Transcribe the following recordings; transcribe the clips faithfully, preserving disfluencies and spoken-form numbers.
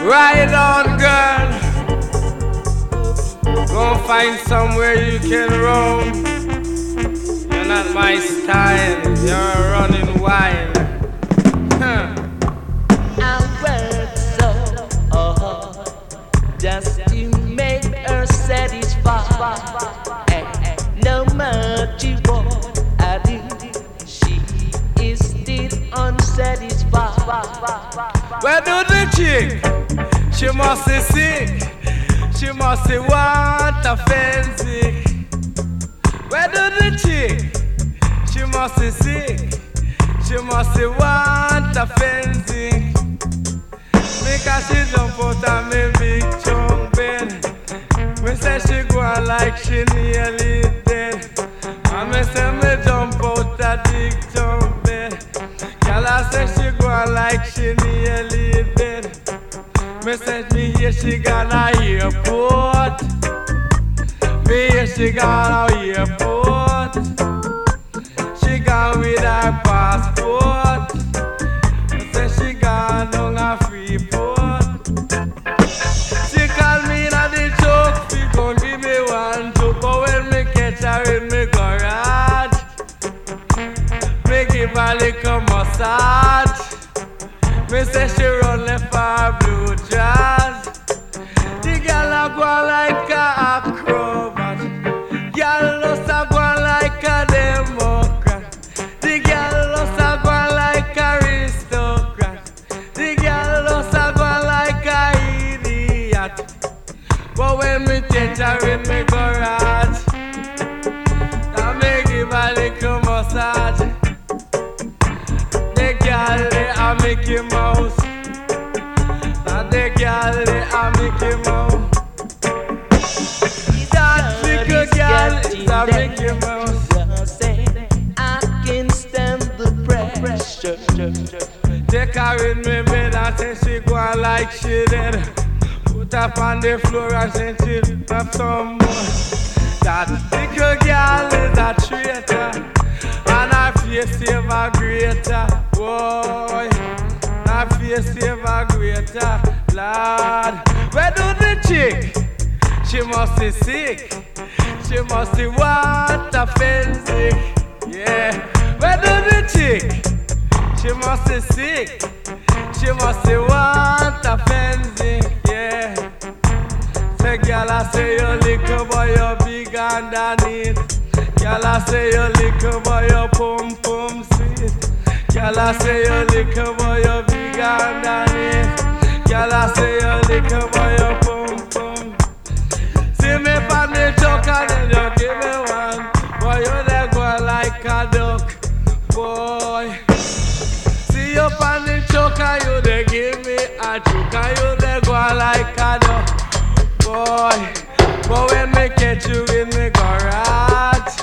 Ride on, girl. Go find somewhere you can roam. You're not my style. You're running wild. Huh. I work so hard just to make her satisfied. And no matter what I do, she is still unsatisfied. Where do the chick? She must be sick. She must be want a fancy. Where do the chick? She must be sick. She must be want a fancy. Because she jump out of me big chunk bed. Me say she go on like she nearly dead. And me say me jump out of big chunk bed. Girl I say she go on like she nearly dead. Me say me hear she got a airport. Me hear she got a airport. She gone with her passport. Me say she gone on a free port. She call me na the joke. She gon' give me one joke. But when me catch her in me garage, me give her little massage. Me say she run left for blue jazz. The girl a go like a acrobat. Girl just a go like a democrat. The girl just a go like a aristocrat. The girl just a go like a idiot. But when me take her in me garage, I me give her little massage. The girl they a Mickey Mouse. And the girl they a Mickey Mouse. That little girl is a Mickey Mouse. I can stand the pressure. Take her in me bed and say she go on like she dead. Put her on the floor and say she have some more. That little girl is a traitor. And her face save a greater. Boy, her face save a greater. Lord, where do the chick? She must be sick. She must be want a fancy. Yeah, where do the chick? She must be sick. She must be want a fancy. Yeah. Say, girl, I say you little boy, you big underneath. Girl, I say you little boy, you pum pum sweet. Girl, I say you little boy, you big underneath. Girl, I say you little boy, you pum pum. See me pan the truck and then you give me one. Boy, you dey go like a duck. Boy, see you pan the truck and you dey give me a joke and you dey go like a duck. Boy, but when me catch you in me garage,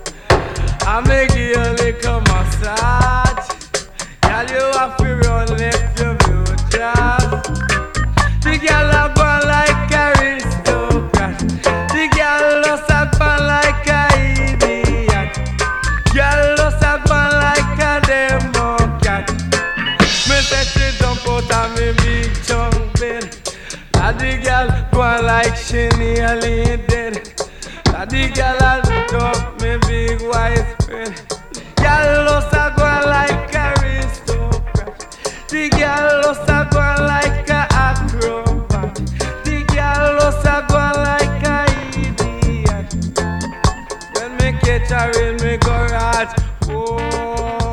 I make you a little massage. Girl, you have to run left your view jazz. The girl a go like a aristocrat. The girl just a go like a idiot. Girl just a go like a democrat. Me say she jump out of me big chunk bed. And the girl go like she nearly dead. And the girl a look up me big white spread. Girl just a go like a aristocrat. The girl just a go like a acrobat. The girl just a go like a idiot. When me catch her in me garage, oh.